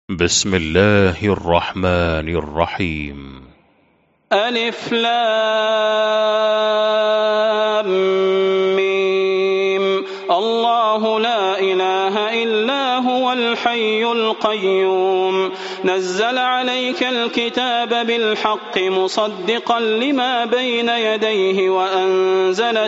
بسم الله الرحمن الرحيم. ألف لام ميم. الله لا إله إلا هو الحي القيوم نزل عليك الكتاب بالحق مصدقا لما بين يديه وأنزل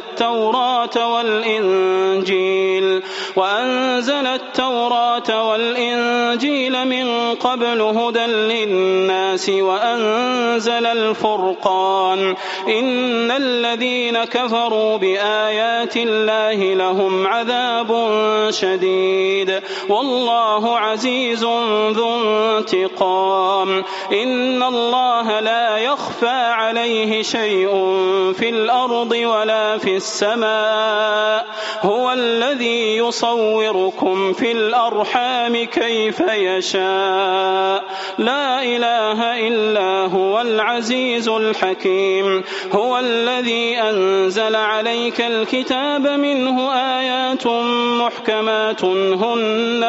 التوراة والإنجيل من قبل هدى للناس وأنزل الفرقان إن الذين كفروا بآيات الله لهم عذاب شديد والله عزيز ذو انتقام. إن الله لا يخفى عليه شيء في الأرض ولا في السماء هو الذي يصوركم في الأرحام كيف يشاء لا إله إلا هو العزيز الحكيم. هو الذي أنزل عليك الكتاب منه آيات محكمات هن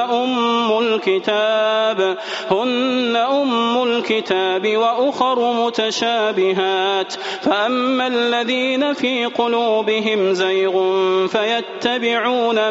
أم الكتاب وأخر متشابهات فأما الذين في قلوبهم زيغ فيتبعون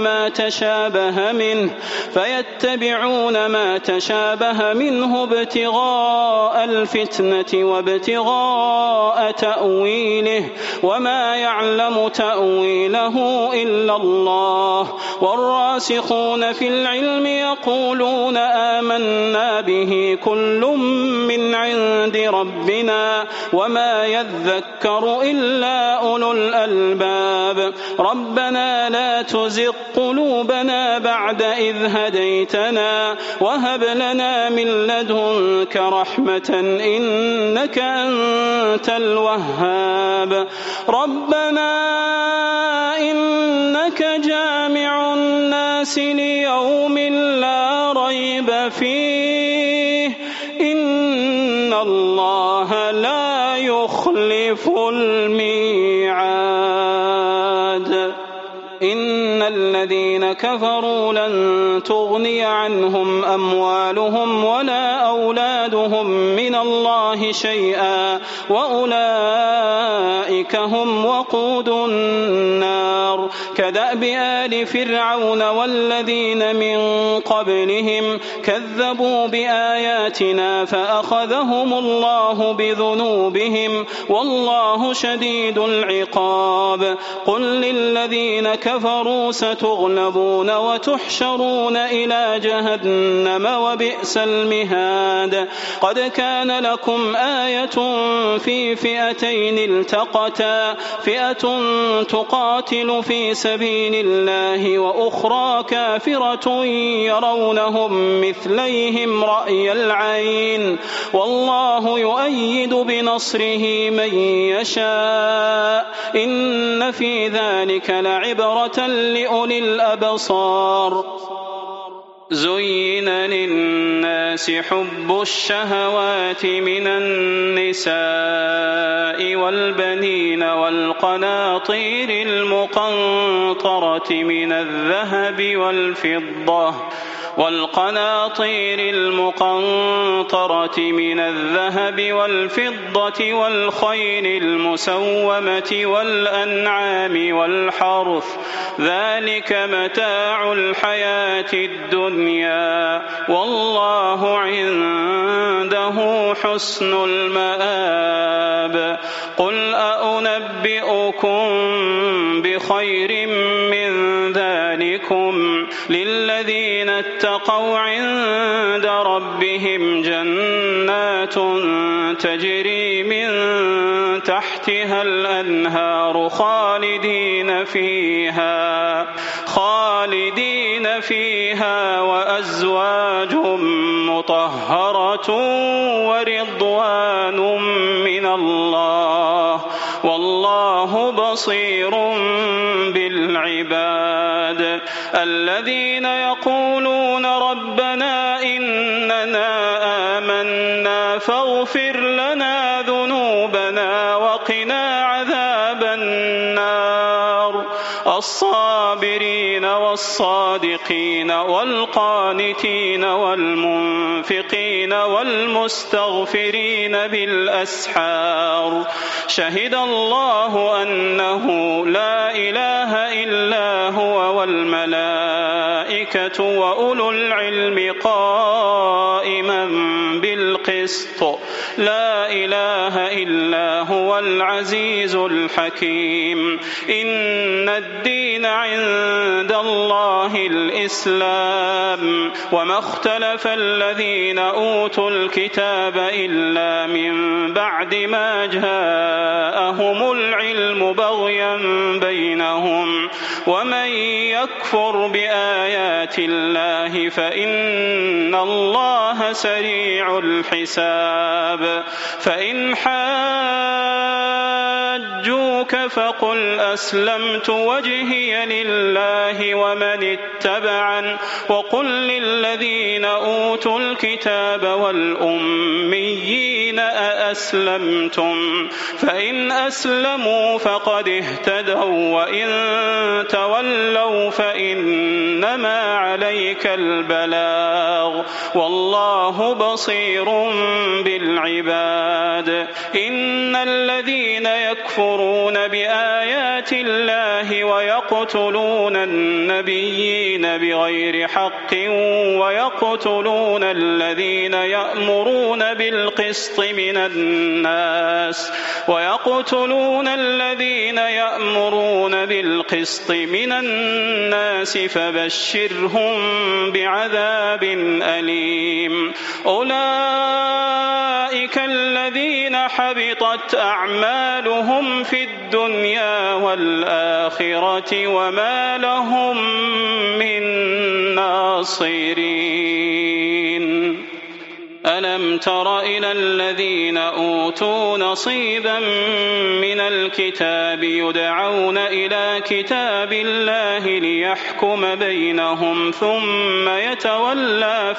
ما تشابه منه ابتغاء الفتنة وابتغاء تأويله وما يعلم تأويله إلا الله. والراسخون في العلم يقولون آمنا به كل من عند ربنا وما يذكر إلا أولو الألباب. ربنا لا تزغ قلوبنا بعد إذ هديتنا وهب لنا من لدنك رحمة إنك أنت الوهاب. ربنا إنك جامع الناس ليوم لا ريب فيه إن الله لا يخلف الميعاد. إن الذين كفروا لن تغني عنهم أموالهم ولا أولادهم من الله شيئا وأولئك هم وقود النار. كدأب آل فرعون والذين من قبلهم كذبوا بآياتنا فأخذهم الله بذنوبهم والله شديد العقاب. قل للذين كفروا ستغلبون وتحشرون إلى جهنم وبئس المهاد. قد كان لكم آية في فئتين التقتا فئة تقاتل في سبيل الله وأخرى كافرة يرونهم مثليهم رأي العين والله يؤيد بنصره من يشاء إن في ذلك لعبرة لأولي الأبصار. زين للناس حب الشهوات من النساء والبنين والقناطير المقنطرة من الذهب والفضة والخيل المسومة والأنعام والحرث ذلك متاع الحياة الدنيا والله عنده حسن المآب. قل أنبئكم بخير من ذلكم للذين اتقوا عند ربهم جنات تجري من تحتها الأنهار خالدين فيها وأزواج مطهرة ورضوان من الله والله بصير بالعباد. الذين يقولون ربنا إننا آمنا فاغفر لنا ذنوبنا وقنا عذاب النار. الصابرين الصابرين والصادقين والقانتين والمنفقين والمستغفرين بالأسحار شهد الله أنه لا إله إلا هو والملائكة وأولو العلم قائما بالقسط لا إله إلا هو العزيز الحكيم إن الدين عند الله الإسلام وما اختلف الذين أوتوا الكتاب إلا من بعد ما جاءهم العلم بغيا بينهم ومن يكفر بآيات الله فإن الله سريع الحساب فإن حاجوك فقل أسلمت وجهي لله ومن اتبعن وقل للذين أوتوا الكتاب والأميين أأسلمتم فإن أسلموا فقد اهتدوا وإن تولوا فإنما عليك البلاغ والله بصير بالعباد إن الذين يكفرون بآيات الله ويقتلون النبيين بغير حق ويقتلون الذين يأمرون بالقسط من الناس فبشرهم بعذاب أليم أولئك الذين حبطت أعمالهم في الدنيا والآخرة وما لهم من ناصرين ألم تر إلى الذين أوتوا نصيبا من الكتاب يدعون إلى كتاب الله ليحكم بينهم ثم يتولى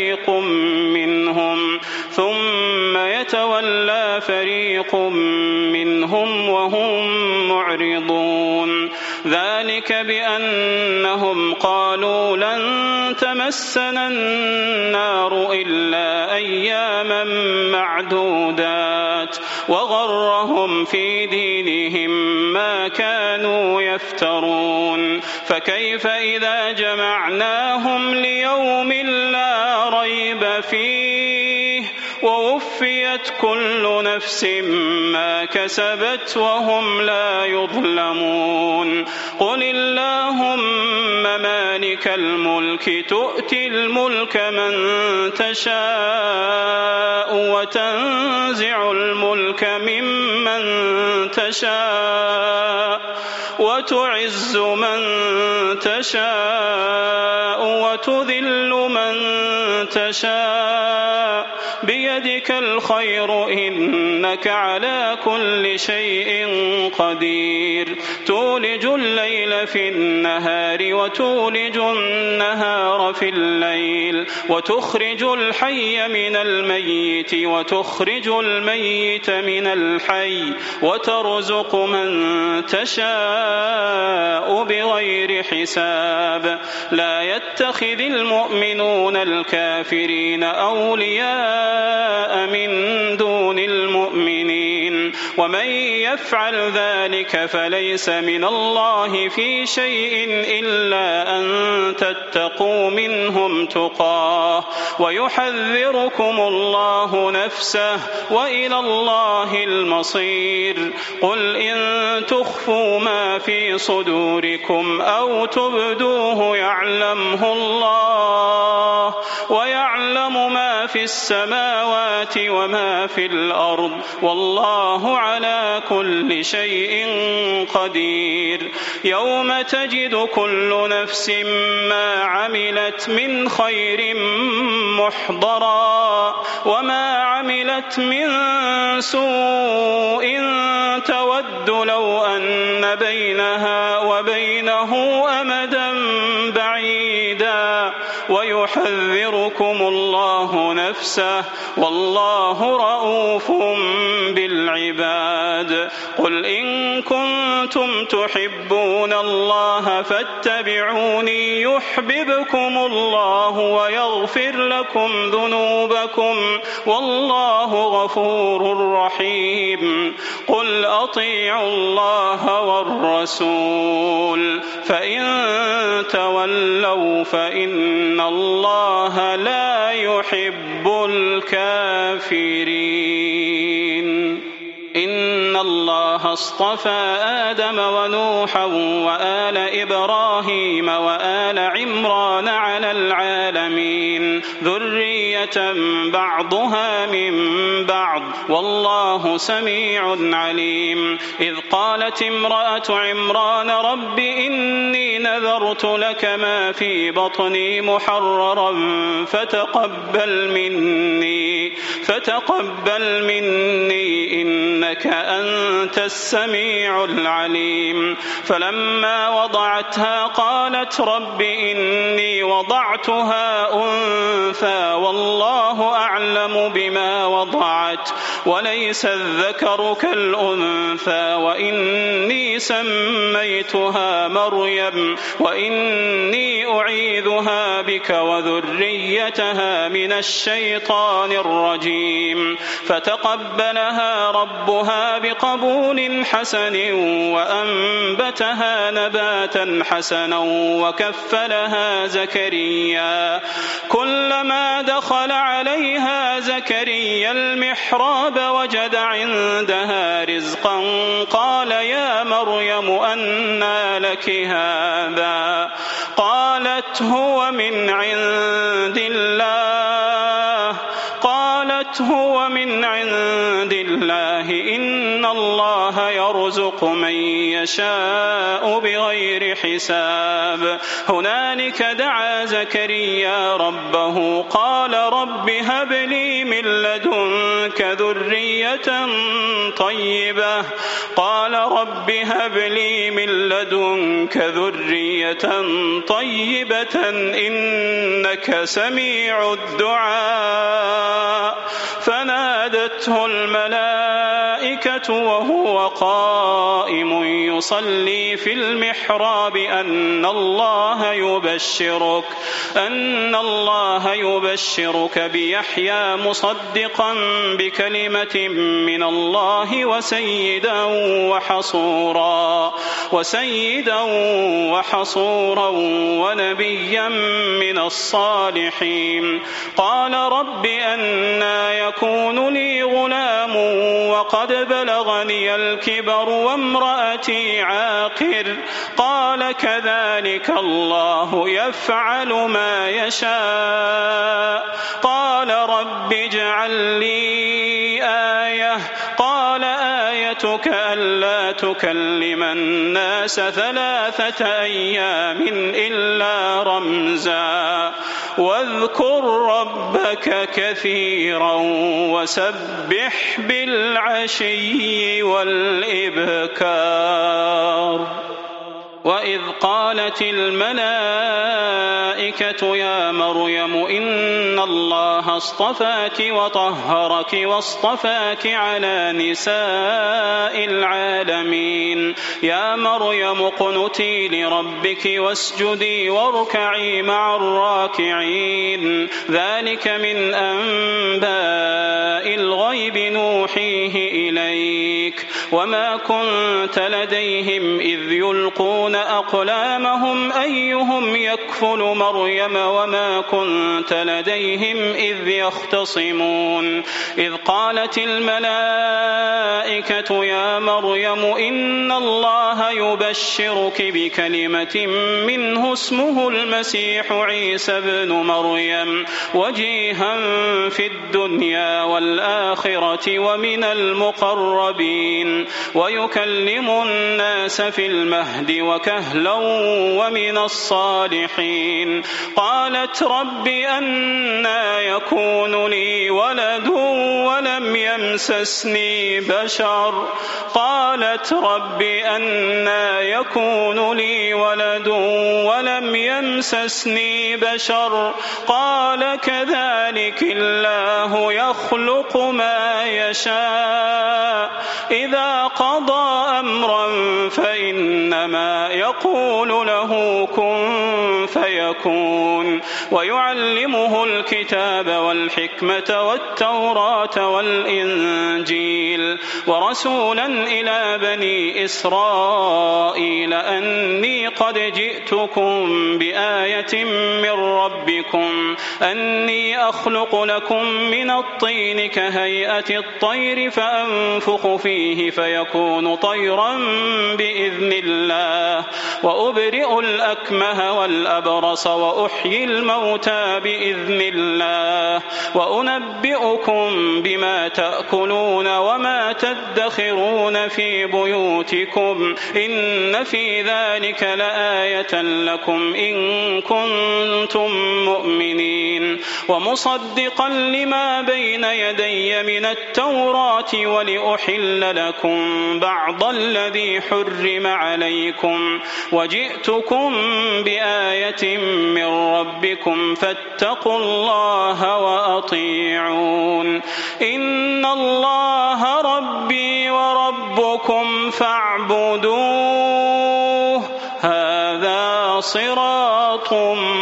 فريق منهم وهم معرضون ذلك بأنهم قالوا لن تمسنا النار إلا أياما معدودات وغرهم في دينهم ما كانوا يفترون فكيف إذا جمعناهم ليوم لا ريب فيه ووفيت كل نفس ما كسبت وهم لا يظلمون قل اللهم مالك الملك تؤتي الملك من تشاء وتنزع الملك ممن تشاء وتعز من تشاء وتذل من تشاء بيدك الخير إنك على كل شيء قدير تولج الليل في النهار وتولج النهار في الليل وتخرج الحي من الميت وتخرج الميت من الحي وترزق من تشاء بغير حساب لا يتخذ المؤمنون الكافرين أولياء من دون المؤمنين ومن يفعل ذلك فليس من الله في شيء إلا أن تتقوا منهم تقاه ويحذركم الله نفسه وإلى الله المصير قل إن تخفوا ما في صدوركم أو تبدوه يعلمه الله ويعلم ما في السماوات وما في الأرض والله على كل شيء قدير يوم تجد كل نفس ما عملت من خير محضرا وما عملت من سوء تود لو أن بينها وبينه أمدا بعيدا ويحذركم الله نفسه والله رؤوف بالعباد. قل إن كنتم تحبون الله فاتبعوني يحببكم الله ويغفر لكم ذنوبكم والله غفور رحيم. قل أطيعوا الله والرسول فإن تولوا فإن الله لا يحب الكافرين. إن الله اصطفى آدم ونوحا وآل إبراهيم وآل عمران على العالمين ذرية بعضها من بعض والله سميع عليم. إذ قالت امرأة عمران رب إني نذرت لك ما في بطني محررا فتقبل مني إنك أنت السميع العليم. فلما وضعتها قالت رب إني وضعتها أنثى والله أعلم بما وضعت وليس الذكر كالأنثى وإني سميتها مريم وإني أعيذها بك وذريتها من الشيطان الرجيم. فتقبلها ربها بقبول حسن وأنبتها نباتا حسنا وكفلها زكريا. كلما دخل عليها زكريا المحراب وجد عندها رزقا قال يا مريم أنى لك هذا؟ قالت هو من عند الله إن الله يرزق من يشاء بغير حساب. هنالك دعا زكريا ربه قال رب هب لي من لدنك ذرية طيبة إنك سميع الدعاء. فنادته الملائكة وهو قائم يصلي في المحراب أن الله يبشرك بيحيى مصدقا بكلمة من الله وسيدا وحصورا ونبيا من الصالحين. قال رب أنى يكون لي غلام وقد بلغني الكبر وامرأتي عاقر؟ قال كذلك الله يفعل ما يشاء. قال رب اجعل لي آية. قال آيتك ألا تكلم الناس 3 أيام إلا رمزا واذكر ربك كثيرا وسبح بالعشي والإبكار. وإذ قالت الملائكة يا مريم إن الله اصطفاك وطهرك واصطفاك على نساء العالمين. يا مريم اقنتي لربك واسجدي واركعي مع الراكعين. ذلك من أنباء الغيب نوحيه إليك وما كنت لديهم إذ يلقون أقلامهم أيهم يكفل مريم وما كنت لديهم إذ يختصمون. إذ قالت الملائكة يا مريم إن الله يبشرك بكلمة منه اسمه المسيح عيسى بن مريم وجيها في الدنيا والآخرة ومن المقربين ويكلم الناس في المهد وكهلا ومن الصالحين. قالت رب أنى يكون لي ولد ولم يمسسني بشر. قالت رب أنى يكون لي ولد ولم يمسسني بشر. قال كذلك الله يخلق ما يشاء إذا قضى أمرا فإنما يقول له كن فيكون. ويعلمه الكتاب والحكمة والتوراة والإنجيل ورسولا إلى بني إسرائيل أني قد جئتكم بآية من ربكم أني أخلق لكم من الطين كهيئة الطير فأنفخ فيه فيكون طيرا بإذن الله وأبرئ الأكمه والأبرص وأحيي الموتى بإذن الله وأنبئكم بما تأكلون وما تدخرون في بيوتكم إن في ذلك لآية لكم إن كنتم مؤمنين. ومصدقا لما بين يدي من التوراة ولأحل لكم بعض الذي حرم عليكم وجئتكم بآية من ربكم فاتقوا الله وأطيعون. إن الله ربي وربكم فاعبدوه هذا صراط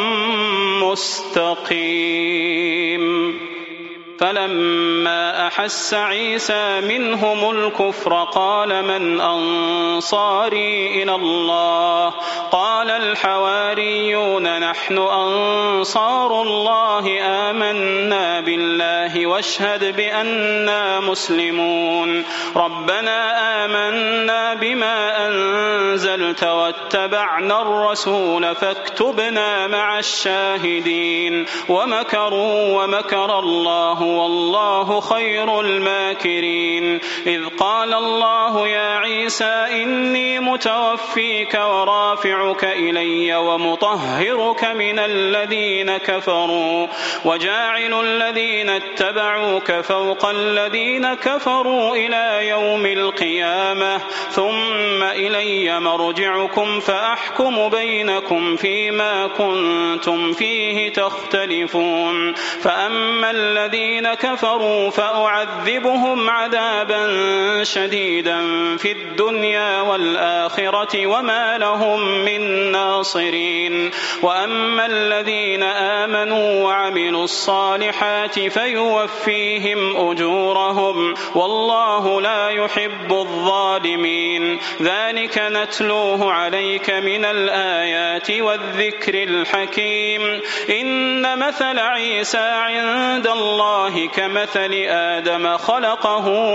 مستقيم. فلما أحس عيسى منهم الكفر قال من أنصاري إلى الله؟ قال الحواريون نحن أنصار الله آمنا بالله واشهد بأننا مسلمون. ربنا آمنا بما أنزلت واتبعنا الرسول فاكتبنا مع الشاهدين. ومكروا ومكر الله والله خير الماكرين. إذ قال الله يا عيسى إني متوفيك ورافعك إلي ومطهرك من الذين كفروا وجاعل الذين اتبعوك فوق الذين كفروا إلى يوم القيامة ثم إلي مرجعكم فأحكم بينكم فيما كنتم فيه تختلفون. فأما الذين كفروا فأعذبهم عذابا شديدا في الدنيا والآخرة وما لهم من ناصرين. وأما الذين آمنوا وعملوا الصالحات فيوفيهم أجورهم والله لا يحب الظالمين. ذلك نتلوه عليك من الآيات والذكر الحكيم. إن مثل عيسى عند الله كمثل آدم خلقه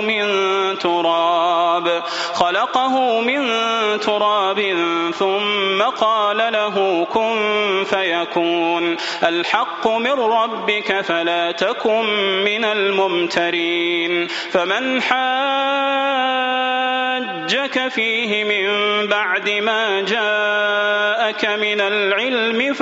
من تراب ثم قال له كن فيكون. الحق من ربك فلا تكن من الممترين. فمن حاجك فيه من بعد ما جاءك من العلم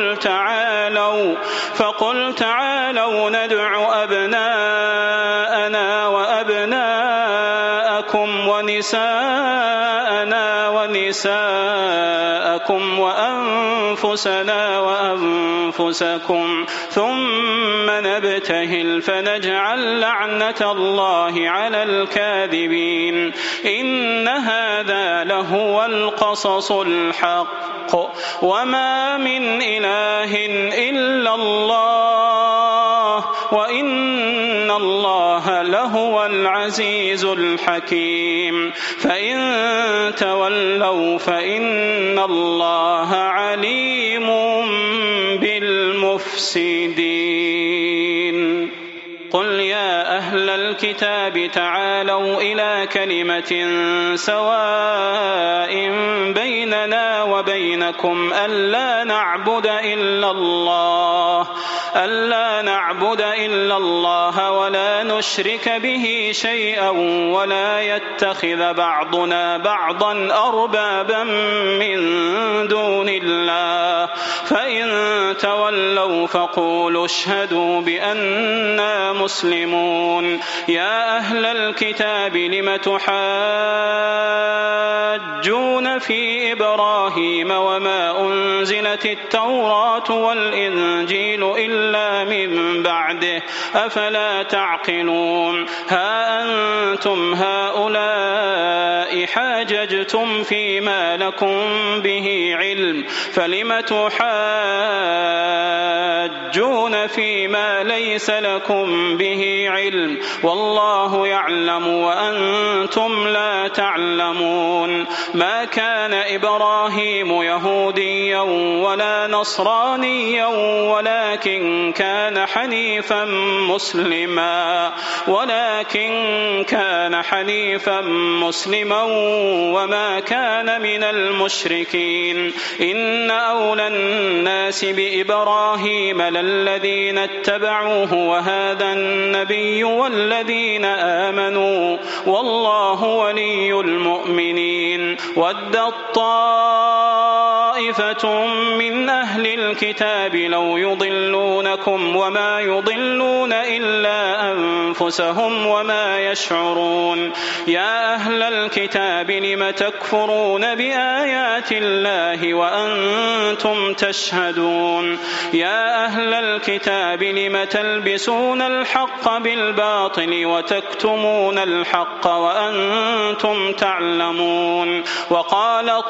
فقل تعالوا ندع أبناءنا وأبناءكم ونساءنا ونساءكم وأنفسنا وأنفسكم ثم نبتهل فنجعل لعنة الله على الكاذبين. إن هذا لهو القصص الحق وما من إله إلا الله وإن الله لهو العزيز الحكيم. فإن تولوا فإن الله عليم بالمفسدين. قل يا أهل الكتاب تعالوا إلى كلمة سواء بيننا وبينكم ألا نعبد إلا الله ولا نشرك به شيئا ولا يتخذ بعضنا بعضا أربابا من دون الله. فإن تولوا فقولوا اشهدوا بأننا مسلمون يا أهل الكتاب لم تحاجون في إبراهيم وما أنزلت التوراة والإنجيل إلا من بعده أفلا تعقلون ها أنتم هؤلاء حاججتم فيما لكم به علم فلم تحاجون فيما ليس لكم به علم والله يعلم وأنتم لا تعلمون ما كان إبراهيم يهوديا ولا نصرانيا ولكن كان حنيفا مسلما وما كان من المشركين إن أولى الناس بإبراهيم للذين اتبعوه وهذا النبي والذين آمنوا والله ولي المؤمنين ودت طائفة من أهل الكتاب لو يضلونكم وما يضلون إلا أنفسهم وما يشعرون يا أهل الكتاب لم تكفرون بآيات الله وأنتم تشهدون يا أهل الكتاب لم تلبسون الحق بالباطل وتكتمون الحق وأنتم تعلمون وقالت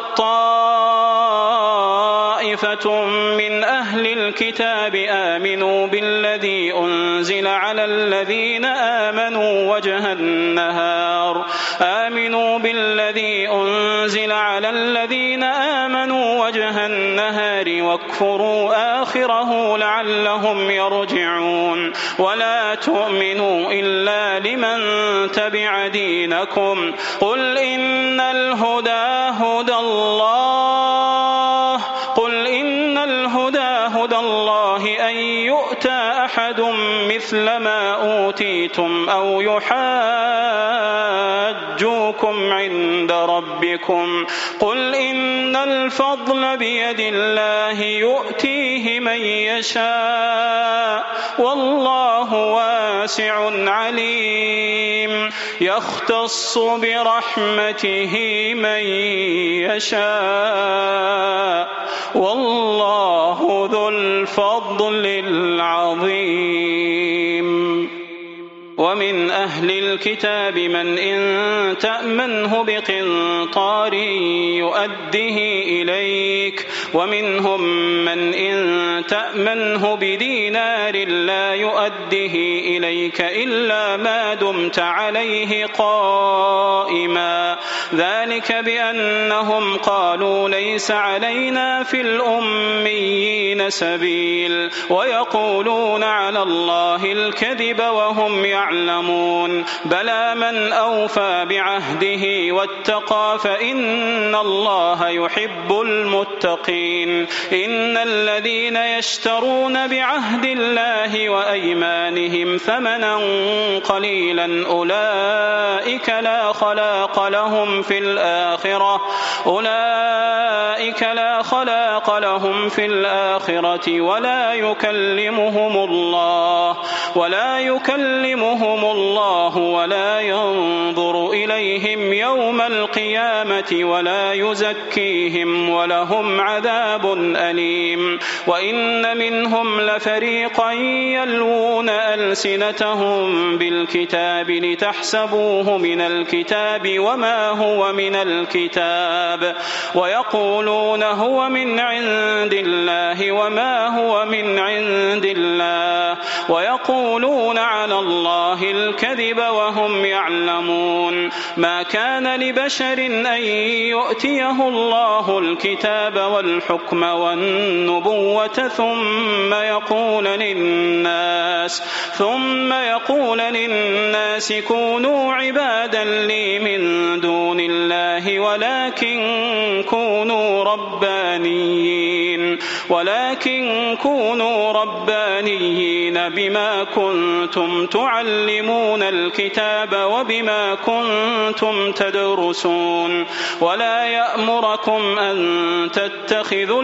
طائفة من أهل الكتاب آمنوا بالذي أنزل على الذين آمنوا وجه النهار واكفروا آخره لعلهم يرجعون ولا تؤمنوا إلا لمن تبع دينكم قل إن الهدى هدى الله أن يؤتى أحد مثل ما أوتيتم أو يحاجوكم عند ربكم قل إن الفضل بيد الله يؤتيه من يشاء والله واسع عليم يختص برحمته من يشاء والله ذو الفضل العظيم ومن أهل الكتاب من إن تأمنه بقنطار يؤده إليك ومنهم من إن تأمنه بدينار لا يؤده إليك إلا ما دمت عليه قائما ذلك بأنهم قالوا ليس علينا في الأميين سبيل ويقولون على الله الكذب وهم يعلمون بلى من أوفى بعهده واتقى فإن الله يحب المتقين إن الذين يشترون بعهد الله وأيمانهم ثمنا قليلا أولئك لا خلاق لهم في الآخرة ولا يكلمهم الله ولا ينظر إليهم يوم القيامة ولا يزكيهم ولهم عذاب أليم وإن منهم لفريقا يلوون ألسنتهم بالكتاب لتحسبوه من الكتاب وما هو من الكتاب ويقولون هو من عند الله وما هو من عند الله ويقولون على الله الكذب وهم يعلمون ما كان لبشر أن يؤتيه الله الكتاب والحكم والنبوة ثم يقول للناس كونوا عبادا لي من دون الله ولكن كونوا ربانيين ولكن كونوا ربانيين بما كنتم تعلمون الكتاب وبما كنتم تدرسون ولا يأمركم أن تتخذوا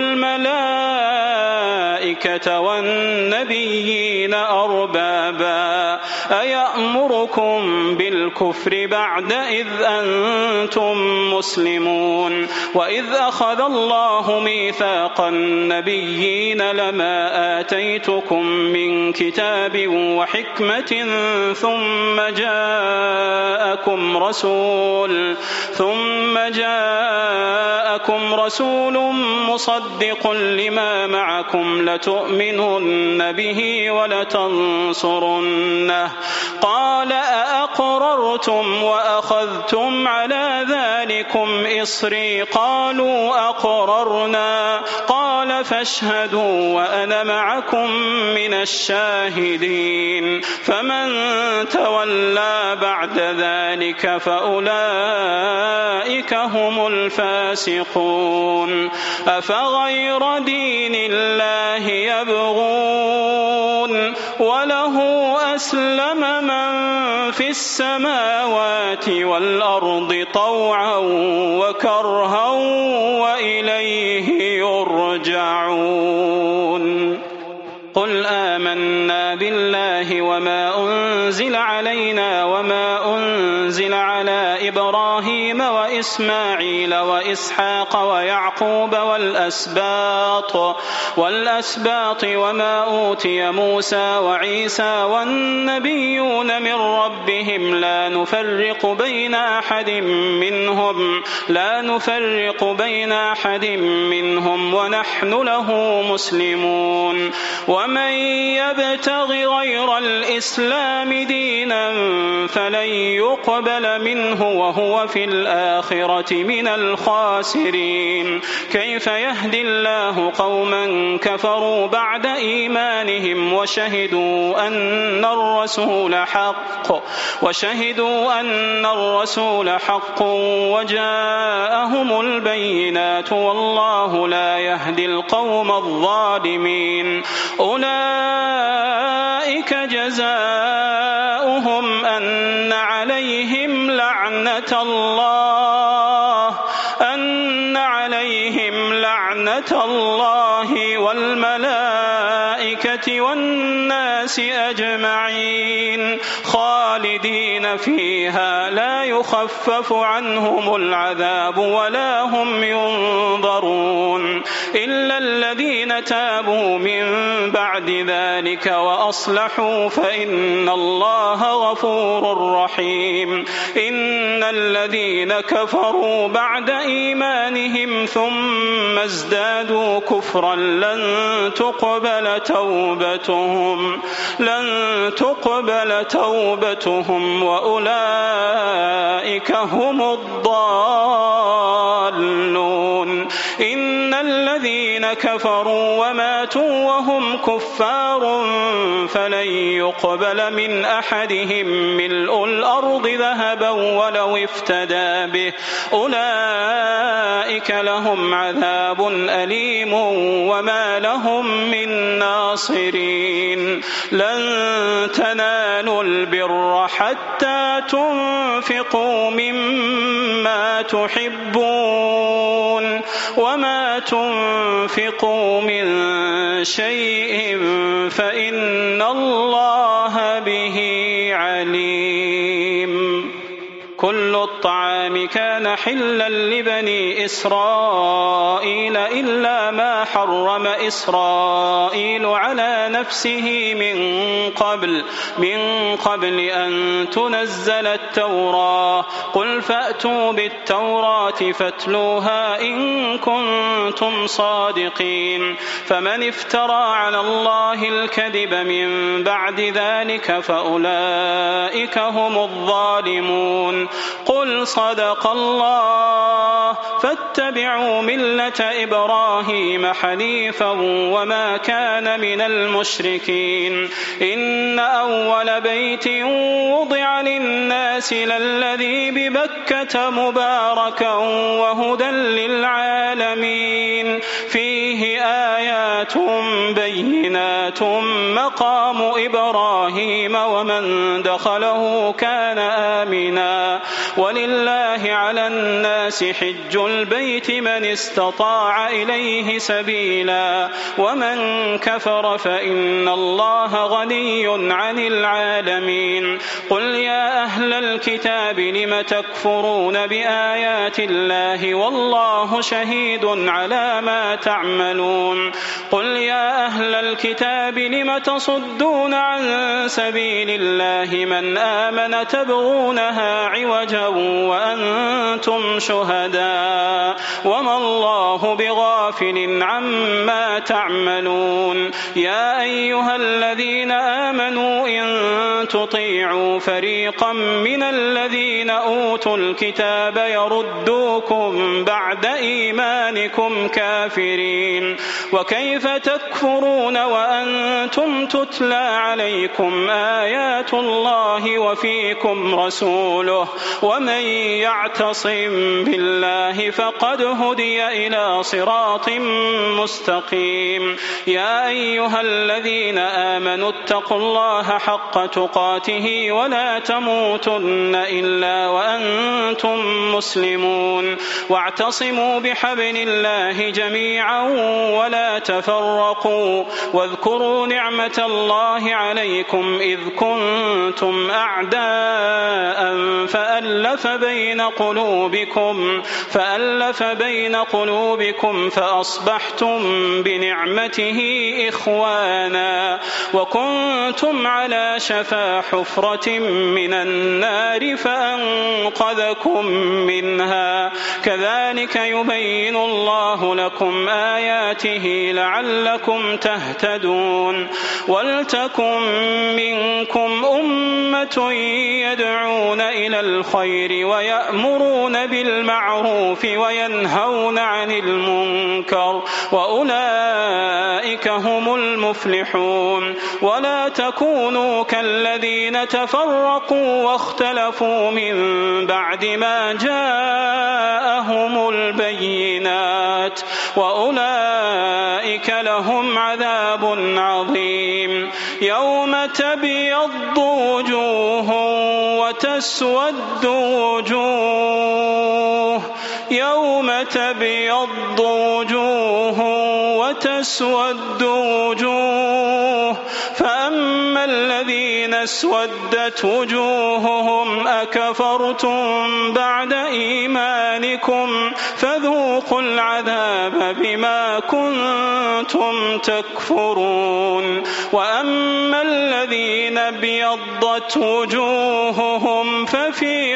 الملائكة والنبيين أربابا أيأمركم بالكفر بعد إذ أنتم مسلمون وإذ أخذ الله ميثاق النبيين لما آتيتكم من كتاب وحكمة ثم جاءكم رسول مصدق لما معكم لتؤمنن به ولتنصرنه قال أأقررتم وأخذتم على ذلكم إصري قالوا أقررنا قال فاشهدوا وأنا معكم من الشاهدين فمن تولى بعد ذلك فأولئك هم الفاسقون أفغير دين الله يبغون وله أسلم من في السماوات والأرض طوعا وكرها وإليه يرجعون قل آمنا بالله وما أنزل علينا وما أنزل على إبراهيم وإسماعيل وإسحاق ويعقوب والأسباط وما أوتي موسى وعيسى والنبيون من ربهم لا نفرق بين أحد منهم ونحن له مسلمون ومن يبتغ غير الإسلام دينا فلن يقبل منه وهو في الآخرة من الخاسرين كيف يهدي الله قوما كفروا بعد إيمانهم وشهدوا أن الرسول حق وجاءهم البينات والله لا يهدي القوم الظالمين أولئك جزاؤهم أن عليهم لعنة الله والملائكة والناس أجمعين خالدين فيها لا يخفف عنهم العذاب ولا هم ينظرون إلا الذين تابوا من بعد ذلك وأصلحوا فإن الله غفور رحيم إن الذين كفروا بعد إيمانهم ثم ازدادوا كفرا لن تقبل توبتهم وأولئك هم الضالون إن الذين كفروا وماتوا وهم كفار فلن يقبل من أحدهم ملء الأرض ذهبا ولو افتدى به أولئك لهم عذاب أليم وما لهم من ناصرين لن تنالوا البر حتى تنفقوا مما تحبون وما تنفقوا من شيء فإن الله به عليم كل الطعام كان حلا لبني إسرائيل إلا ما حرم إسرائيل على نفسه من قبل أن تنزل التوراة قل فأتوا بالتوراة فاتلوها إن كنتم صادقين فمن افترى على الله الكذب من بعد ذلك فأولئك هم الظالمون قل صدق الله الله فاتبعوا ملة إبراهيم حنيفا وما كان من المشركين إن أول بيت وضع للناس للذي ببكة مباركا وهدى للعالمين فيه آيات بينات مقام إبراهيم ومن دخله كان آمنا ولله على الناس حج البيت من استطاع إليه سبيلا ومن كفر فإن الله غني عن العالمين قل يا أهل الكتاب لم تكفرون بآيات الله والله شهيد على ما تعملون قل يا أهل الكتاب لم تصدون عن سبيل الله من آمن تبغونها عوجا وأنتم شهداء وما الله بغافل عما تعملون يا أيها الذين آمنوا إن تطيعوا فريقا من الذين أوتوا الكتاب يردوكم بعد إيمانكم كافرين وكيف تكفرون وأنتم تتلى عليكم آيات الله وفيكم رسوله ومن يعتصم بالله فقد هدي إلى صراط مستقيم يا أيها الذين آمنوا اتقوا الله حق تقاته ولا تموتن إلا وأنتم مسلمون واعتصموا بحبل الله جميعا ولا تفرقوا واذكروا نعمة الله عليكم إذ كنتم أعداء فألف بين قلوبكم فأصبحتم بنعمته إخوانا وكنتم على شفا حفرة من النار فأنقذكم منها كذلك يبين الله لكم آياته لعلكم تهتدون ولتكن منكم أمة يدعون إلى الخير ويأمرون بالمعروف وينهون عن المنكر وأولئك هم المفلحون ولا تكونوا كالذين تفرقوا واختلفوا من بعد ما جاءهم البينات وأولئك لهم عذاب عظيم يوم تبيض وجوه وتسود وجوه يوم تبيض وجوه وتسود وجوه فأما الذين اسودت وجوههم أكفرتم بعد إيمانكم فذوقوا العذاب بما كنتم تكفرون وأما الذين ابيضت وجوههم ففي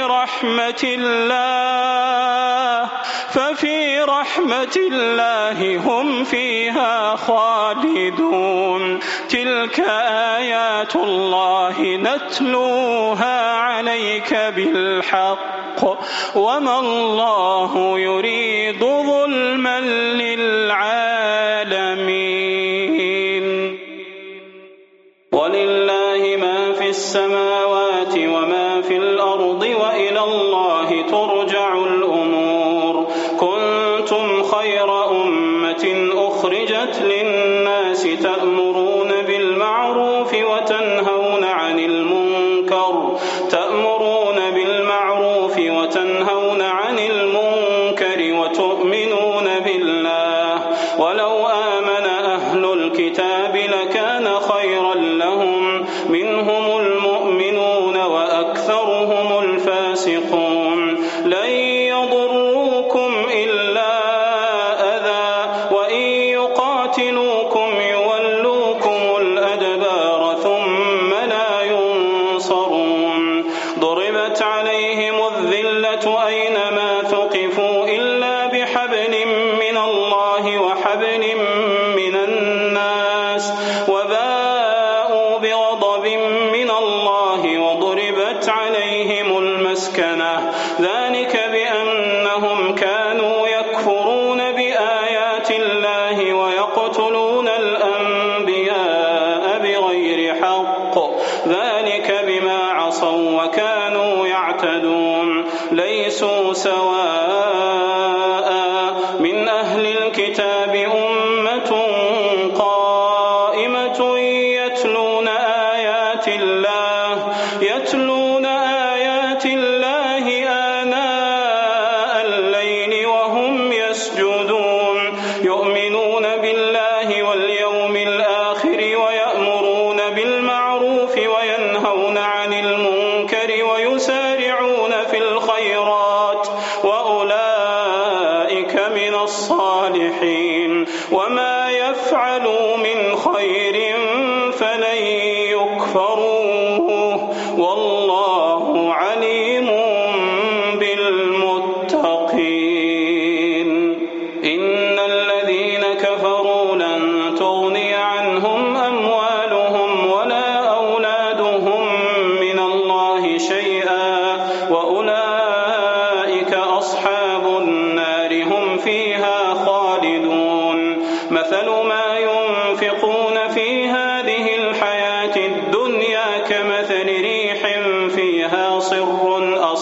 رحمة الله هم فيها خالدون تلك آيات الله نتلوها عليك بالحق وما الله يريد ظلما للعالمين ولله ما في السماوات وما في الأرض وإلى الله ترجع الأمور كنتم خير أمة أخرجت للناس تأمرون بالمعروف وتنهون عن المنكر وتؤمنون بالله ولو آمن أهل الكتاب لكان خيرا لهم منهم المؤمنون وأكثرهم الفاسقون لن يضروكم إلا أذى وإن يقاتلوكم يولوكم الأدبار ثم لا ينصرون ضربت عليهم الذلة أينما ثقفوا إلا بحبل من الله وحبل من الناس وباءوا بغضب من الله وضربت عليهم المسكنة ذلك بأن عصوا وكانوا يعتدون ليسوا سواء من أهل الكتاب أمة قائمة يتلون آيات الله آناء الليل وهم يسجدون يؤمنون بالله واليوم الآخر ويأمرون بالمعروف وينهون عن المنكر ويسارعون في الخيرات وأولئك من الصالحين وما يفعلوا من خير فلن يكفروه والله عليم بالمتقين إن الذين كفروا لن تغني عنهم أموالهم ولا أولادهم من الله شيئا وأولئك أصحاب النار هم فيها خالدون مثل ما ينفقون في هذه الحياة الدنيا كمثل ريح فيها صر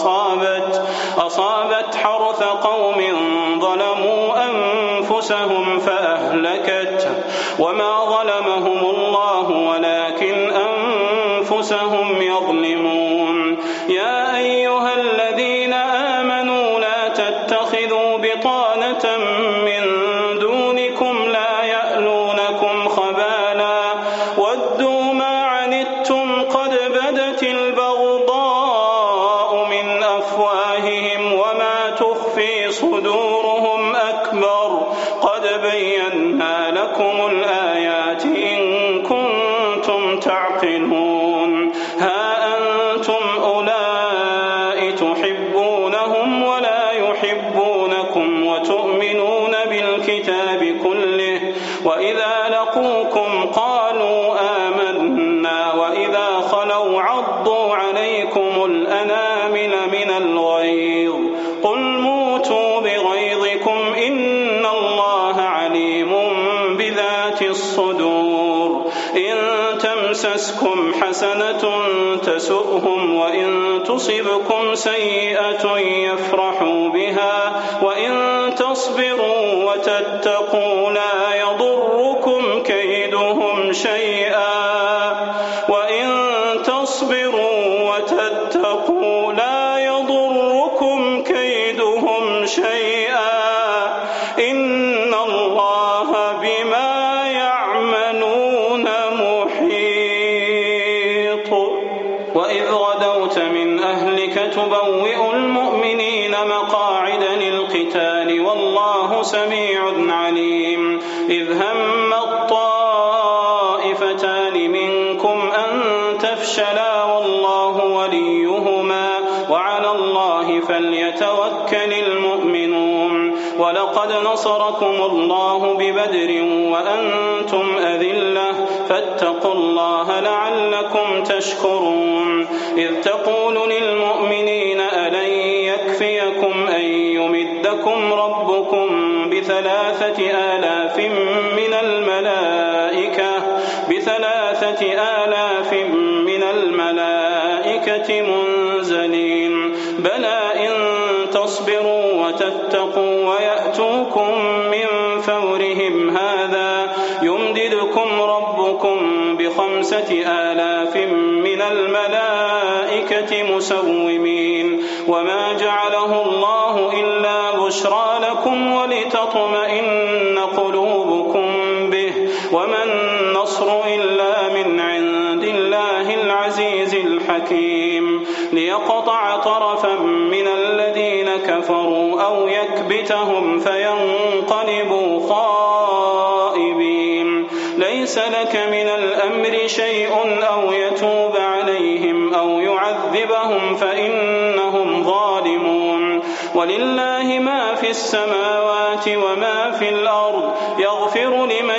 أصابت حرث قوم ظلموا أنفسهم فأهلكته وما ظلمهم الله ولكن أنفسهم يظلمون يا أيها الذين آمنوا لا تتخذوا بطانة من دونكم لا يألونكم خبالا ودوا ما عنتم قد بدت البغضاء من أفواههم وما تخفي صدورهم أكبر قد بينا لكم الآيات إن كنتم تعقلون ها أنتم أولئك تحبونهم ولا يحبونكم وتؤمنون بالكتاب كله وإذا لقوكم قالوا آمنا وإذا خلوا عضوا عليكم الأنامل من الغيظ قل موتوا بغيظكم إن الله عليم بذات الصدور إن تمسسكم حسنة تسؤهم وإن تصبكم سيئة يفرحوا بها وإن تصبروا وتتقوا لا يضركم كيدهم شيئا إن الله بما يعملون محيط وإذ غدوت من أهلك تبوئ المؤمنين مقاعد للقتال والله سميع عليم إذ هم الطائفتان منكم أن تفشلا والله وليهما وعلى الله فليتوكل المؤمنون ولقد نصركم الله ببدر وأنتم أذلة فاتقوا الله لعلكم تشكرون إذ تقول للمؤمنين ألن يكفيكم أن يمدكم ربكم بثلاثة آلاف من الملائكة منزلين بلى إن تصبروا وتتقوا ويأتوكم من فورهم هذا يمددكم ربكم ب5,000 من الملائكة مسومين وما جعله الله إلا بشرى لكم ولتطمئن قلوبكم به وما النصر إلا من عند الله العزيز الحكيم ليقطع طرفا من الذين كفروا أو يكبتهم فينقلبوا خائبين ليس لك من الأمر شيء أو يتوب عليهم أو يعذبهم فإنهم ظالمون ولله ما في السماوات وما في الأرض يغفر لمن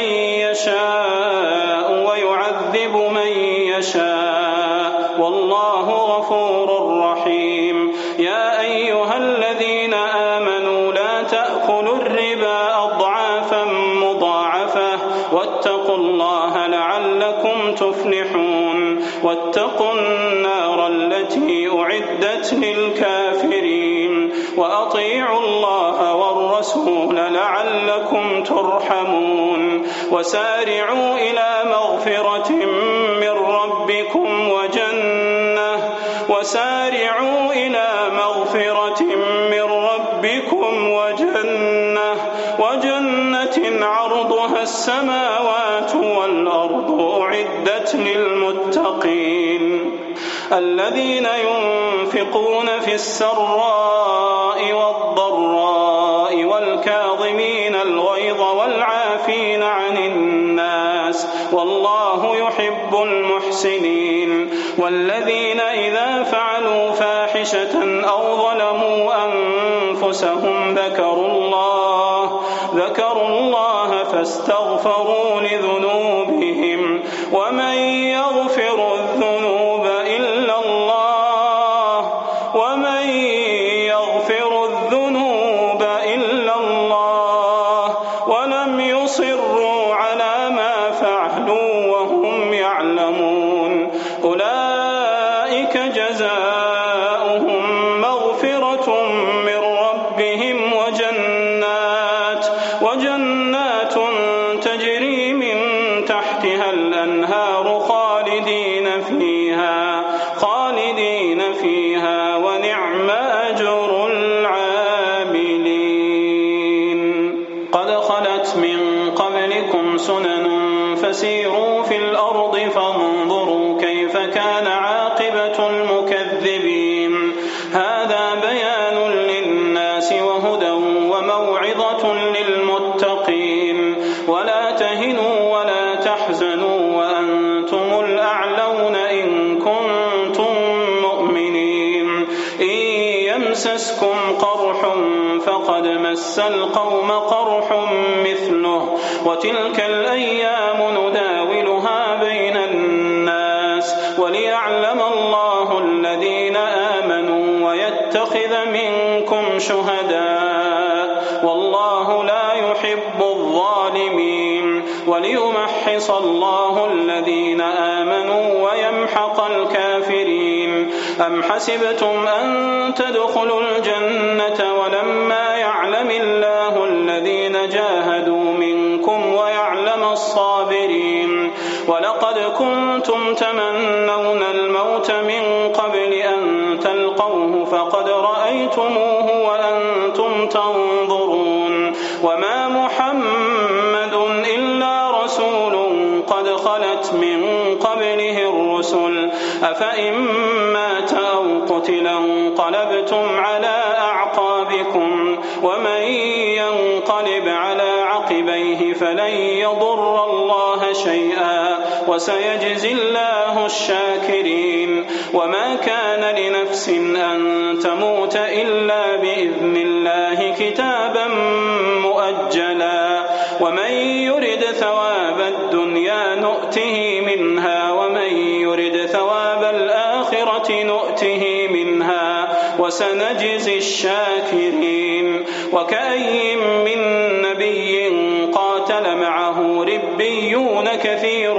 يشاء ويعذب من يشاء والله غفور رحيم يا أيها الذين آمنوا لا تأكلوا الربا أضعافا مضاعفة واتقوا الله لعلكم تفلحون واتقوا النار التي أعدت للكافرين وأطيعوا الله والرسول لعلكم ترحمون وسارعوا إلى مغفرة من ربكم وجنة عرضها السماوات والأرض أعدت للمتقين الذين ينفقون في السراء والضراء والكاظمين الغيظ والعافين عن الناس والله يحب المحسنين والذين إذا فعلوا فاحشة أو ظلموا أنفسهم ذكروا الله فاستغفروا لذنوبهم ومن يغفر الذنوب إلا الله ولم يصروا على ما فعلوا وهم يعلمون أولئك جزاؤهم مغفرة من ربهم وجنات تجري من تحتها الأنهار خالدين فيها ونعم أجر العاملين قد خلت من قبلكم سنن فسيروا في الأرض فانظروا كيف كان عاقبة المكذبين هذا بيان للناس وهدى وموعظة للمتقين ولا تهنوا ولا تحزنوا وأنتم الأعلون إن كنتم مؤمنين إن يمسسكم قرح فقد مس القوم قرح مثله وتلك الأيام نداولها بين الناس وليعلم الله الذين آمنوا ويتخذ منكم شهداء والله لا يحب الظالمين وليمحص الله الذين آمنوا ويمحق الكافرين أم حسبتم أن تدخلوا الجنة ولما يعلم الله الذين جاهدوا منكم ويعلم الصابرين ولقد كنتم تمنون الموت من قبل أن تلقوه فقد رأيتموه وأنتم تنظرون وما محمد إلا رسول قد خلت من قبله الرسل أفإن مات أو قتل انقلبتم على أعقابكم ومن ينقلب على عقبيه فلن يضر الله شيئا وسيجزي الله الشاكرين وما كان لنفس أن تموت إلا بإذن الله كتابا مؤجلا ومن يرد ثواب الدنيا نؤته منها ومن يرد ثواب الآخرة نؤته منها وسنجزي الشاكرين وكأي من نبي قاتل معه ربيون كثير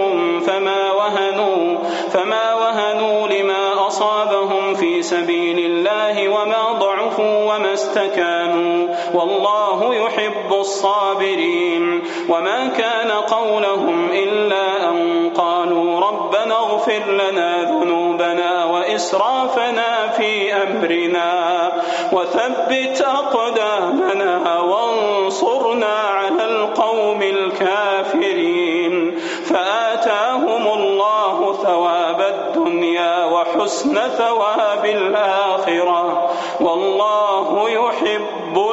فما وهنوا لما أصابهم في سبيل الله وما ضعفوا وما استكانوا والله يحب الصابرين وما كان قولهم إلا أن قالوا ربنا اغفر لنا ذنوبنا وإسرافنا في أمرنا وثبت أقدامنا وانصرنا على القوم الكافرين فآتاهم الله ثواب الدنيا وحسن ثواب الآخرة والله يحب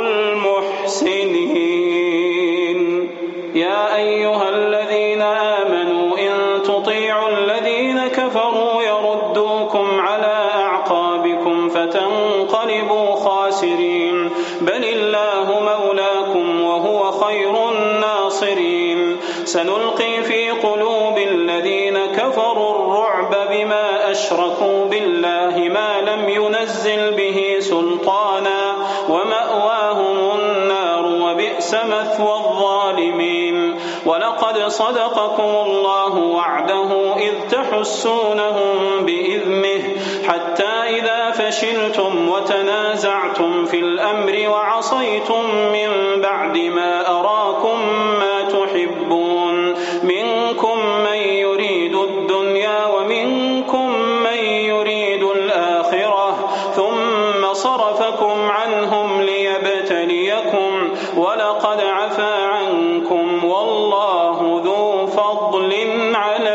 المحسنين يا أيها الذين آمنوا إن تطيعوا الذين كفروا يردوكم على أعقابكم فتنقلبوا خاسرين بل الله مولاكم وهو خير الناصرين سنلقي في قلوب الذين كفروا الرعب بما أشركوا بالله ما لم ينزل به سلطانا ومأواهم النار وبئس مثوى الظالمين ولقد صدقكم الله وعده إذ تحسونهم بإذنه حتى إذا فشلتم وتنازعتم في الأمر وعصيتم من بعد ما أراكم ما تحبون منكم من يريد الدنيا ومنكم من يريد الآخرة ثم صرفكم عنهم ليبتليكم ولقد عفا عنكم والله ذو فضل على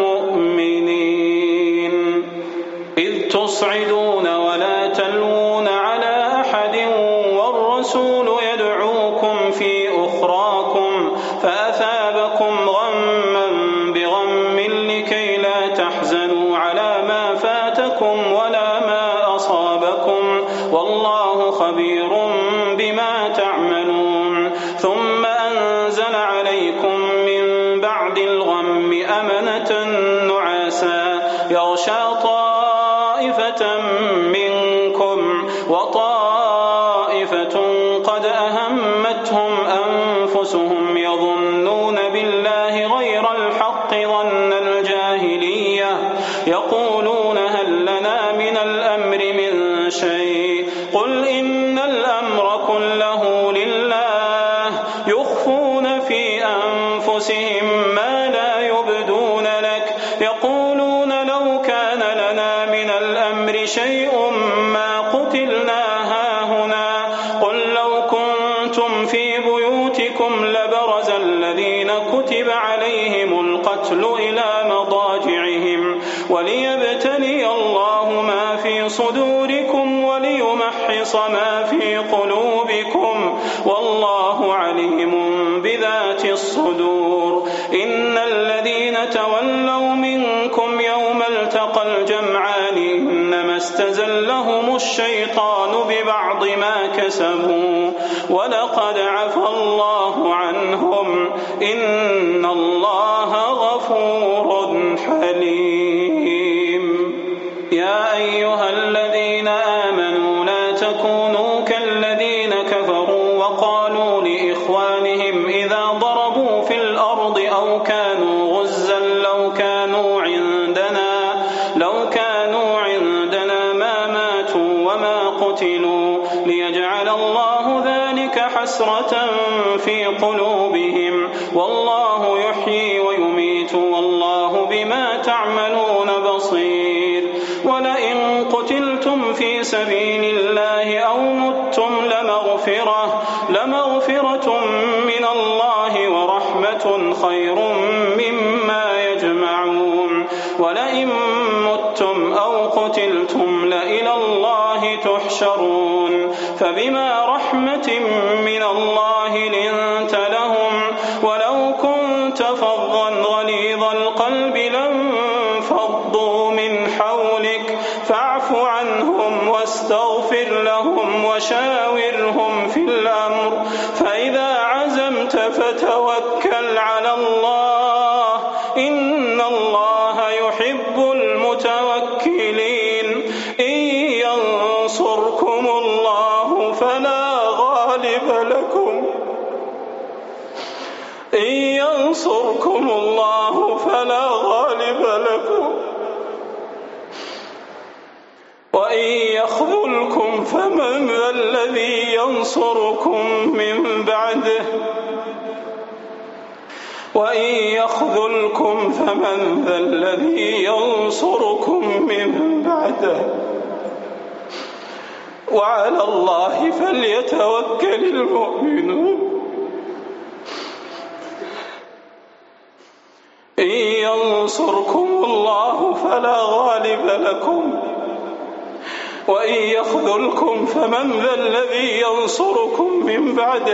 المؤمنين إذ تصعدون ولا تلوون على أحد والرسول يدعوكم في أخراكم فأثابكم غما بغم لكي لا تحزنوا على ما فاتكم ولا ما أصابكم والله خبير بما تعملون ثم أنزل عليكم من بعد الغم أمنة نعاسا يغشى طائفة منكم وطائفة قد أهمتهم أنفسهم يظنون بالله غير الحق ظن الجاهلية يقولون هل لنا من الأمر من شيء قل إن الأمر كله لله يخفون في أنفسهم ما لا يبدون لك يقولون لو كان لنا من الأمر شيء ما قتلنا هاهنا قل لو كنتم في بيوتكم لبرز الذين كتب عليهم القتل إلى مضاجعهم وليبتلي الله ما في صدوركم وليمحص ما في قلوبكم والله عليم بذات الصدور إن الذين تولوا منكم يوم التقى الجمعان إنما استزلهم الشيطان ببعض ما كسبوا ولقد عفا الله عنهم إن الله غفور حليم يا أيها الذين آمنوا لا تكونوا كالذين كفروا وقالوا لإخوانهم إذا ضربوا في الأرض أو كانوا غزا لو كانوا عندنا ما ماتوا وما قتلوا ليجعل الله ذلك حسرة في قلوبهم والله يحيي ويميت والله بما تعملون بصير ولئن قتلتم في سبيل الله أو متم لمغفرة من الله ورحمة خير مما يجمعون ولئن متم أو قتلتم لإلى الله تحشرون فبما رحمة من الله لنت لهم ولو كنت فظا غليظ القلب لانفضوا من حولك فاعف عنهم واستغفر لهم وشاورهم في الأمر فإذا عزمت فتوكل على الله إن الله يحب المتوكلين إن ينصركم الله فلا غالب لكم وإن يخذلكم فمن ذا الذي ينصركم من بعده وعلى الله فليتوكل المؤمنون إن ينصركم الله فلا غالب لكم وإن يخذلكم فمن ذا الذي ينصركم من بعده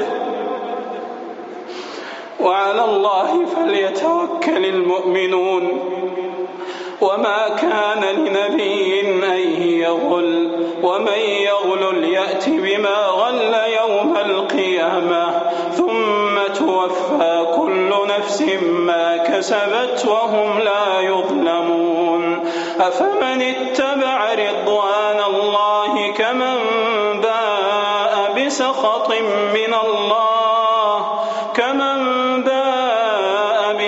وعلى الله فليتوكل المؤمنون وما كان لنبي أن يغل ومن يغل يأت بما غل يوم القيامة ثم توفى كل نفس ما كسبت وهم لا يظلمون أفمن اتبع رضوان الله كمن باء بسخط من الله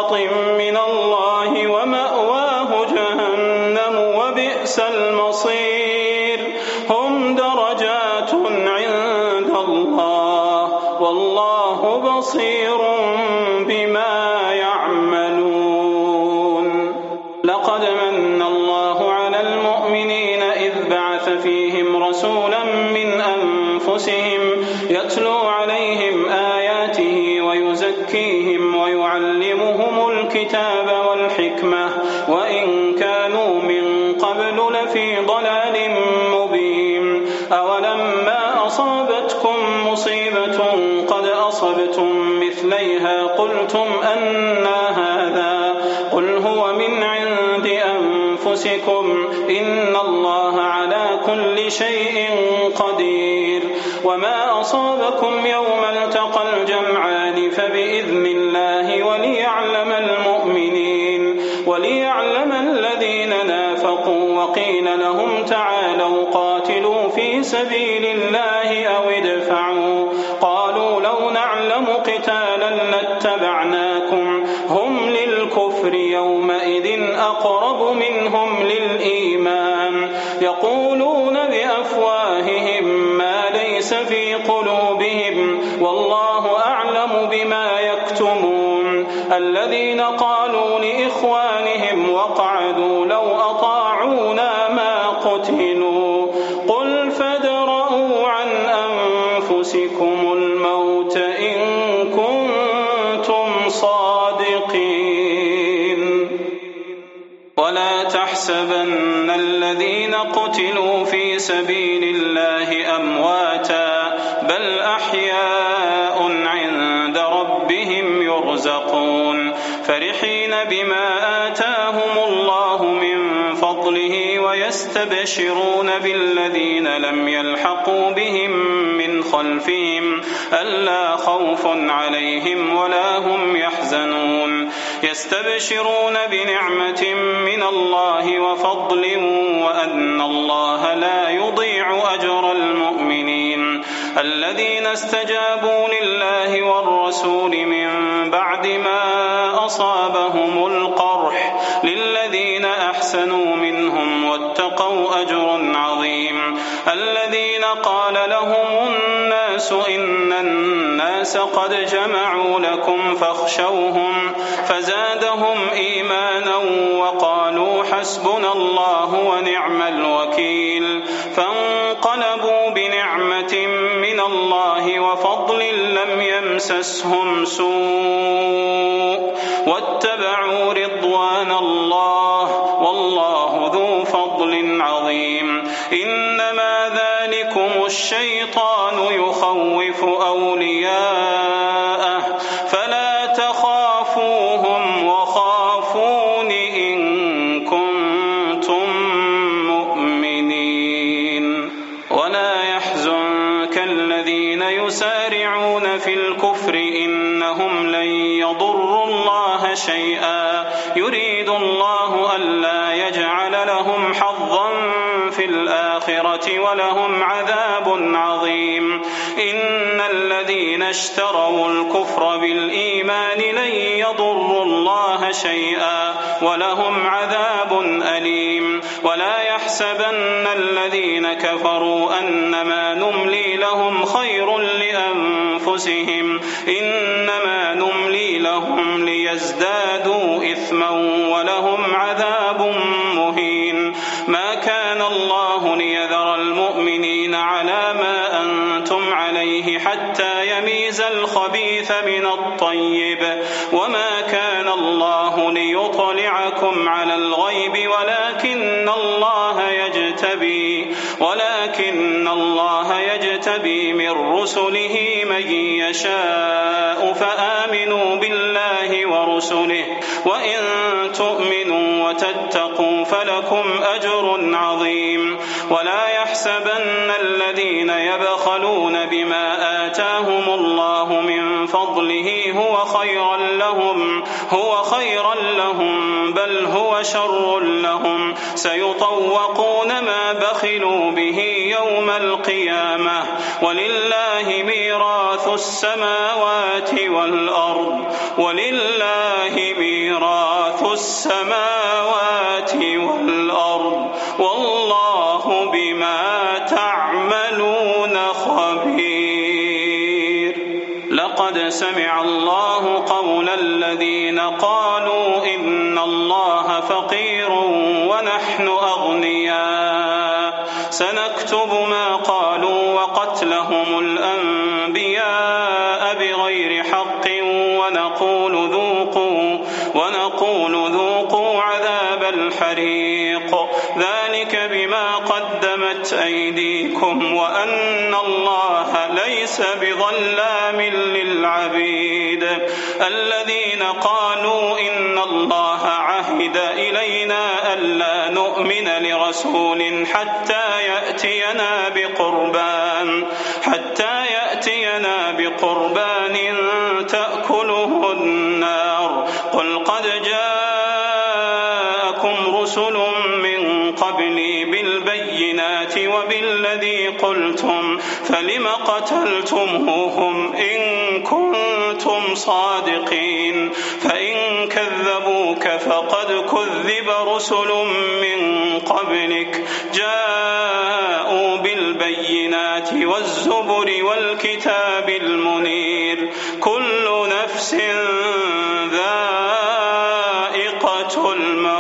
سخط من الله ومأواه جهنم وبئس المصير هم درجات عند الله والله بصير بما يعملون. لقد من الله على المؤمنين إذ بعث فيهم رسولا من أنفسهم يتلو عليهم آياته ويزكيهم ويعلمهم الكتاب والحكمة وإن كانوا من قبل لفي ضلال مبين. أولما أصابتكم مصيبة قد أصبتم مثليها قلتم أنى هذا قل هو من عند أنفسكم إن الله على كل شيء قدير. وما أصابكم يوم التقى الجمعان فبإذن الله وليعلم الذين نافقوا وقيل لهم تعالوا قاتلوا في سبيل الله أو ادفعوا قالوا لو نعلم قتالا لاتبعناكم هم للكفر يومئذ أقرب منهم للإيمان يقولون بأفواههم ما ليس في قلوبهم والله أعلم بما يكتمون. الذين قالوا لإخوانهم وقعدوا لو أطاعونا ما قتلوا قل فادرءوا عن أنفسكم الموت إن كنتم صادقين. ولا تحسبن الذين قتلوا في سبيل الله أمواتا بل أحياء عند ربهم يرزقون فرحين بما آتاهم الله من فضله ويستبشرون بالذين لم يلحقوا بهم من خلفهم ألا خوف عليهم ولا هم يحزنون يستبشرون بنعمة من الله وفضل وأن الله لا يضيع أجر المؤمنين. الذين استجابوا لله والرسول من بعد ما أصابهم القرح للذين أحسنوا منهم واتقوا أجر عظيم. الذين قال لهم الناس إن الناس قد جمعوا لكم فاخشوهم فزادهم إيمانا وقالوا حسبنا الله ونعم الوكيل فانقلبوا بنعمة من الله وفضل لم يمسسهم سوء واتبعوا رضوان الله والله ذو فضل عظيم. إنما ذلكم الشيطان يخوف أولياءه فلا تخافوهم وخافون إن كنتم مؤمنين. ولا يحزنك الذين يسارعون في الكفر إنهم لن يضروا الله شيئا يريد الله ألا يجعل لهم حظا في الآخرة ولهم عذاب عظيم. إن الذين اشتروا الكفر بالإيمان لن يضروا الله شيئا ولهم عذاب أليم. ولا يحسبن الذين كفروا أنما نملي لهم خير لأنفسهم إنما نملي لهم ليزدادوا إثما ولهم عذاب مهين. ما كان الله ليذر المؤمنين على ما أنتم عليه حتى يميز الخبيث من الطيب وما كان الله ليطلعكم على الغيب ولكن الله يجتبي من رسله من يشاء فآمنوا بالله ورسله وإن تؤمنوا وتتقوا فلكم أجر عظيم. ولا يحسبن الذين يبخلون بما آتاهم الله من فضله هو خيرا لهم بل هو شر لهم سيطوقون ما بخلوا به يوم القيامة ولله ميراث السماوات والأرض السماوات والأرض والله بما تعملون خبير. لقد سمع الله قول الذين قالوا إن الله فقير ونحن أغنياء سنكتب ما قالوا وقتلهم الأنبياء بغير حق ونقول ذوقوا عذاب الحريق ذلك بما قدمت أيديكم وأن الله ليس بظلام للعبيد. الذين قالوا إن الله عهد إلينا ألا نؤمن لرسول حتى يأتينا بقربان تأكله النار قل قد جاءكم رسل من قبلي بالبينات وبالذي قلتم فلم قتلتموهم إن كنتم صادقين فإن كذبوك فقد كذب رسل من قبلك جاءوا بالبينات والزبر والكتاب المنير كل نفس ذائقة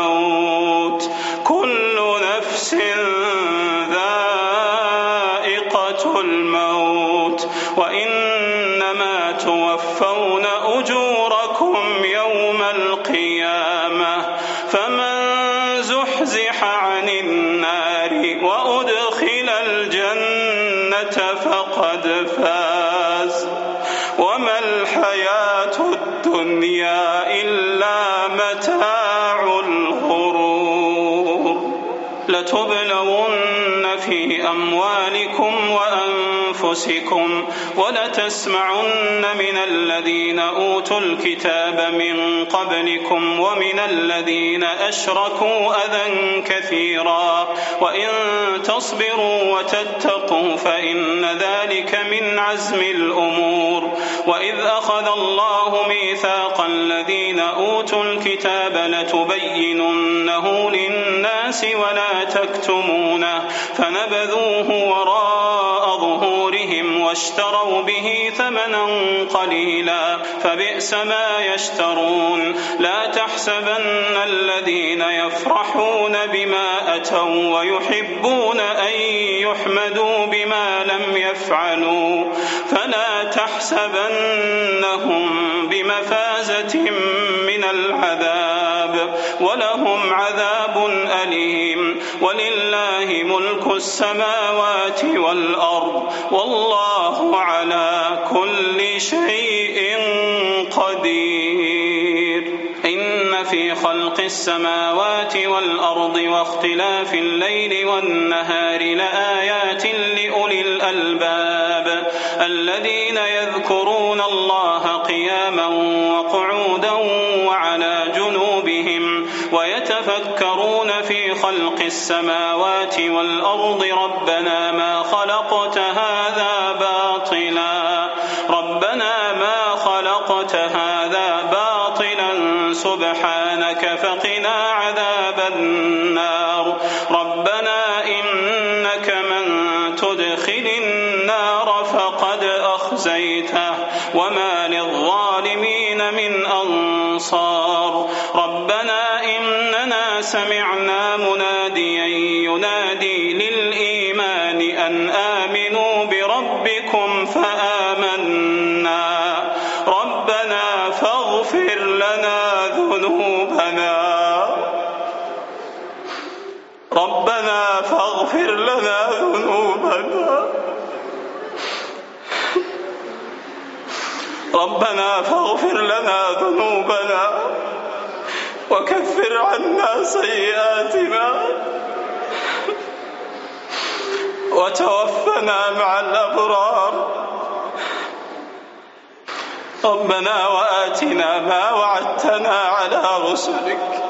الموت وإنما توفون أجوركم يوم القيامة فمن زحزح عن النار وأدخل الجنة فقد فاز وما الحياة الدنيا إلا متاع الغرور. لتبلون في أموالكم وأنفسكم ولتسمعن من الذين أوتوا الكتاب من قبلكم ومن الذين أشركوا أذى كثيرا وإن تصبروا وتتقوا فإن ذلك من عزم الأمور. وإذ أخذ الله ميثاق الذين أوتوا الكتاب لتبيننه للناس ولا تكتمونه فنبذوه وراء ظهورهم واشتروا به ثمنا قليلا فبئس ما يشترون. لا تحسبن الذين يفرحون بما أتوا ويحبون أن يحمدوا بما لم يفعلوا فلا تحسبنهم بمفازة من العذاب ولهم عذاب أليم. ولله ملك السماوات والأرض والله على كل شيء قدير. إن في خلق السماوات والأرض واختلاف الليل والنهار لآيات لأولي الألباب الذين يذكرون الله قياما وقعودا وعلى جنوبهم ويتفكرون في خلق السماوات والأرض ربنا ما خلقت هذا باطلا سبحانك فقنا عذاب النار. ربنا إنك من تدخل النار فقد أخزيته وما للظالمين من أنصار. ربنا إننا سمعنا مناديا ينادي للإيمان أن آمنوا بربكم فآمنا ربنا فاغفر لنا ذنوبنا وكفر عنا سيئاتنا وتوفنا مع الأبرار. ربنا وآتنا ما وعدتنا على رسلك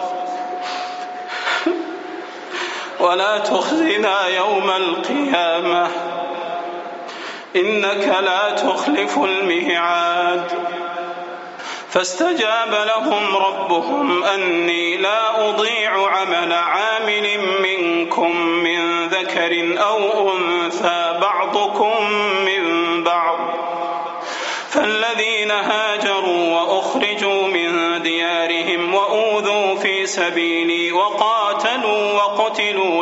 ولا تخزنا يوم القيامة إنك لا تخلف الميعاد. فاستجاب لهم ربهم أني لا أضيع عمل عامل منكم من ذكر أو أنثى بعضكم من بعض، فالذين هاجروا وأخرجوا من ديارهم وأوذوا في سبيلي وقاتلوا وقتلوا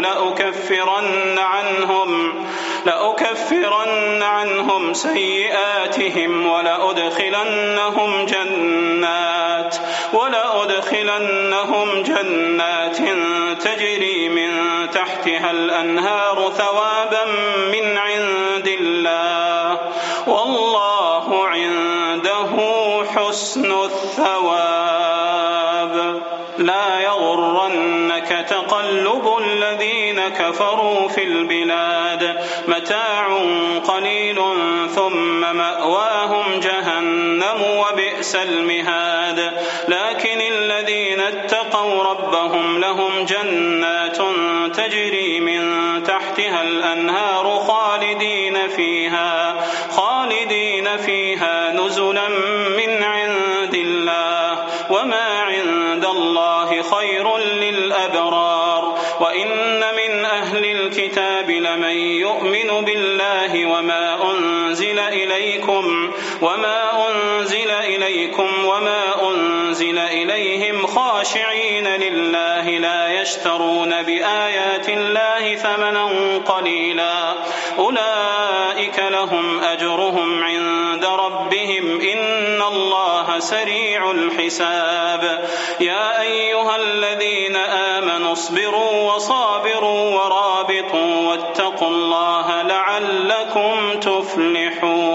لأكفرن عنهم سيئاتهم ولأدخلنهم جنات تجري من تحتها الأنهار ثوابا من عند الله، والله عنده حسن الثواب. لا يغرنك تقلب الذين كفروا في البلاد، متاع قليل ثم مأواهم جهنم وبئس المهاد. لكن الذين اتقوا ربهم لهم جنات تجري من تحتها الأنهار خالدين فيها نزلا من عند الله، وما عند الله خير للأبرار. وإن من أهل الكتاب لمن يؤمن بالله وما أنزل إليكم وما أنزل إليهم خاشعين لله لا يشترون بآيات الله ثمنا قليلا، أولئك لهم أجرهم عند ربهم إن الله سريع الحساب. يا أيها الذين آمنوا اصبروا وصابروا ورابطوا واتقوا الله لعلكم تفلحون.